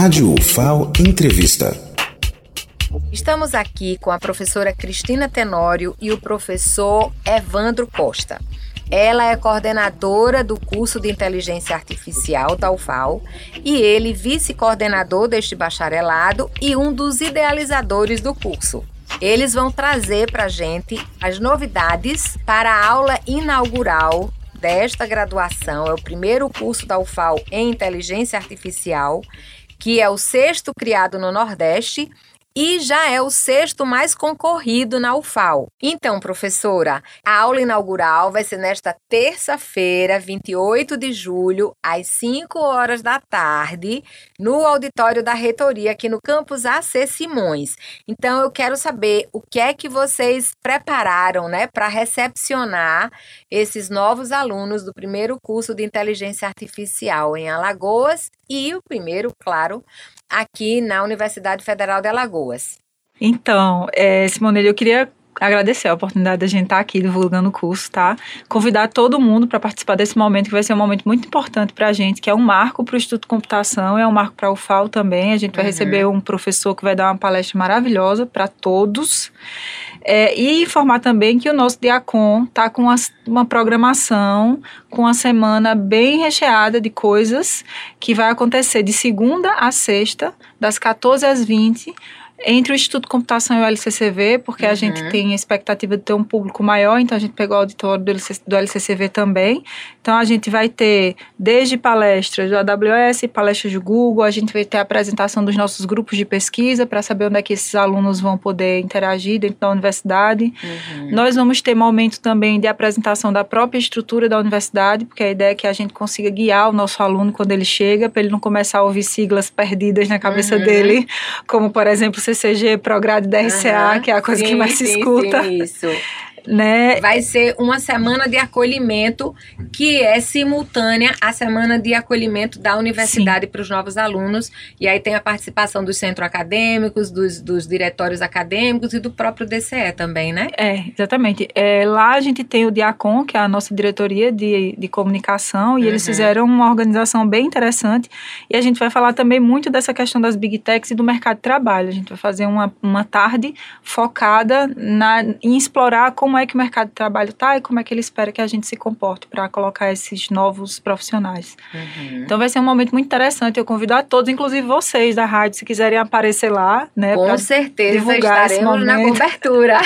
Rádio UFAL Entrevista. Estamos aqui com a professora Cristina Tenório e o professor Evandro Costa. Ela é coordenadora do curso de Inteligência Artificial da UFAL e ele vice-coordenador deste bacharelado e um dos idealizadores do curso. Eles vão trazer para a gente as novidades para a aula inaugural desta graduação. É o primeiro curso da UFAL em Inteligência Artificial, que é o 6º criado no Nordeste e já é o 6º mais concorrido na UFAL. Então, professora, a aula inaugural vai ser nesta terça-feira, 28 de julho, às 5 horas da tarde, no auditório da reitoria, aqui no campus AC Simões. Então, eu quero saber o que é que vocês prepararam, para recepcionar esses novos alunos do primeiro curso de Inteligência Artificial em Alagoas e o primeiro, claro, aqui na Universidade Federal de Alagoas. Então, Simonelli, eu queria agradecer a oportunidade de a gente estar aqui divulgando o curso, tá? Convidar todo mundo para participar desse momento, que vai ser um momento muito importante para a gente, que é um marco para o Instituto de Computação, é um marco para a UFAL também. A gente vai receber um professor que vai dar uma palestra maravilhosa para todos. E informar também que o nosso Diacon está com uma programação, com uma semana bem recheada de coisas que vai acontecer de segunda a sexta, das 14 às 20, entre o Instituto de Computação e o LCCV, porque a gente tem a expectativa de ter um público maior, então a gente pegou o auditório do LCCV também. Então a gente vai ter desde palestras do AWS, palestras do Google, a gente vai ter a apresentação dos nossos grupos de pesquisa para saber onde é que esses alunos vão poder interagir dentro da universidade. Nós vamos ter momento também de apresentação da própria estrutura da universidade, porque a ideia é que a gente consiga guiar o nosso aluno quando ele chega, para ele não começar a ouvir siglas perdidas na cabeça dele, como por exemplo CCG, Prograde DRCA, que é a coisa que mais se escuta. Sim, isso. Vai ser uma semana de acolhimento que é simultânea à semana de acolhimento da universidade para os novos alunos. E aí tem a participação dos centros acadêmicos, dos diretórios acadêmicos e do próprio DCE também, né? Exatamente. Lá a gente tem o Diacon, que é a nossa diretoria de comunicação, e eles fizeram uma organização bem interessante. E a gente vai falar também muito dessa questão das Big Techs e do mercado de trabalho. A gente vai fazer uma tarde focada em explorar como é que o mercado de trabalho está e como é que ele espera que a gente se comporte para colocar esses novos profissionais. Então vai ser um momento muito interessante. Eu convido a todos, inclusive vocês da rádio, se quiserem aparecer lá, Com certeza estaremos na cobertura.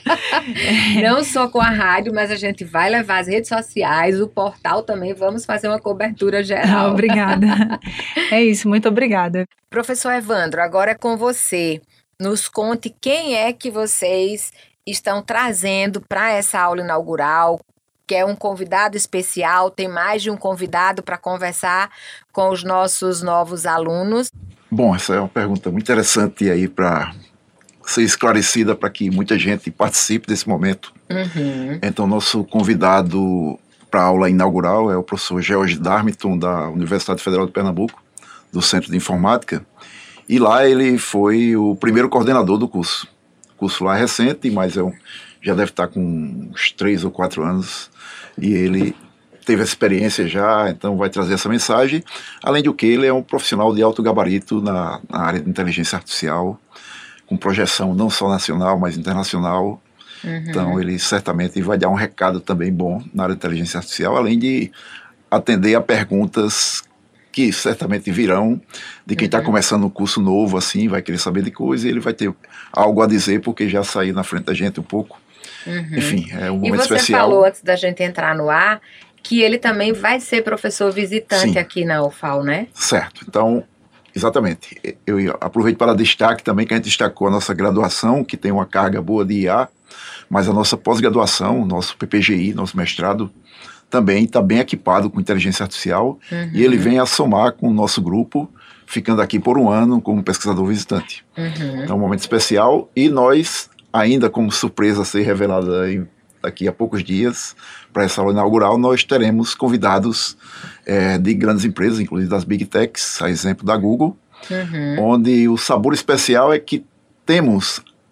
Não só com a rádio, mas a gente vai levar as redes sociais, o portal também, vamos fazer uma cobertura geral. Obrigada. É isso, muito obrigada. Professor Evandro, agora é com você. Nos conte quem é que vocês estão trazendo para essa aula inaugural, que é um convidado especial, tem mais de um convidado para conversar com os nossos novos alunos. Bom, essa é uma pergunta muito interessante aí para ser esclarecida para que muita gente participe desse momento. Então, nosso convidado para a aula inaugural é o professor George Darmington, da Universidade Federal de Pernambuco, do Centro de Informática, e lá ele foi o primeiro coordenador do curso. O curso lá é recente, mas já deve estar com uns 3 ou 4 anos, e ele teve essa experiência já, então vai trazer essa mensagem. Além do que, ele é um profissional de alto gabarito na área de inteligência artificial, com projeção não só nacional, mas internacional. Então ele certamente vai dar um recado também bom na área de inteligência artificial, além de atender a perguntas que certamente virão de quem está começando um curso novo, assim, vai querer saber de coisa, e ele vai ter algo a dizer, porque já saiu na frente da gente um pouco. Enfim, é um momento especial. E você falou, antes da gente entrar no ar, que ele também vai ser professor visitante aqui na UFAL, né? Certo. Então, exatamente. Eu aproveito para destaque também que a gente destacou a nossa graduação, que tem uma carga boa de IA, mas a nossa pós-graduação, nosso PPGI, nosso mestrado, também está bem equipado com inteligência artificial, e ele vem a somar com o nosso grupo, ficando aqui por um ano como pesquisador visitante. Então é um momento especial, e nós, ainda como surpresa a ser revelada daqui a poucos dias, para essa aula inaugural, nós teremos convidados de grandes empresas, inclusive das Big Techs, a exemplo da Google, onde o sabor especial é que temos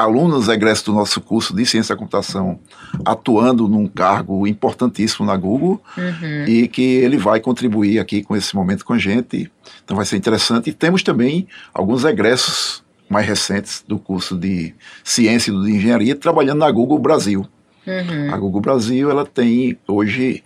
alunos egressos do nosso curso de Ciência da Computação atuando num cargo importantíssimo na Google e que ele vai contribuir aqui com esse momento com a gente. Então vai ser interessante. E temos também alguns egressos mais recentes do curso de Ciência e de Engenharia trabalhando na Google Brasil. A Google Brasil, ela tem hoje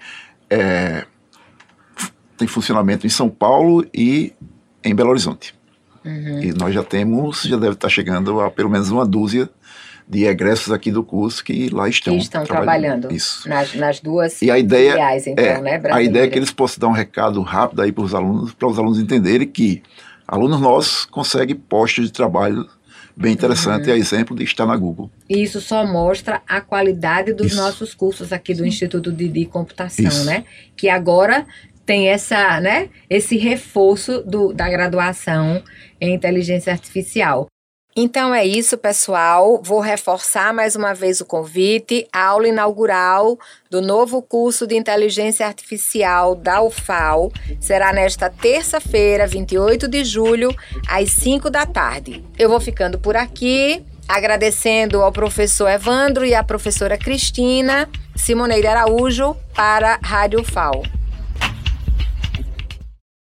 tem funcionamento em São Paulo e em Belo Horizonte. E nós já deve estar chegando a pelo menos uma dúzia de egressos aqui do curso que lá estão trabalhando. Isso. Nas duas e a ideia filiais, então, né, a ideia é que eles possam dar um recado rápido aí para os alunos entenderem que alunos nossos conseguem postos de trabalho bem interessante, a exemplo de estar na Google. E isso só mostra a qualidade dos nossos cursos aqui do Instituto de Computação, né? Que agora tem esse reforço da graduação em inteligência artificial. Então é isso, pessoal. Vou reforçar mais uma vez o convite. A aula inaugural do novo curso de inteligência artificial da UFAL será nesta terça-feira, 28 de julho, às 5 da tarde. Eu vou ficando por aqui, agradecendo ao professor Evandro e à professora Cristina. Simoneira Araújo para a Rádio UFAL.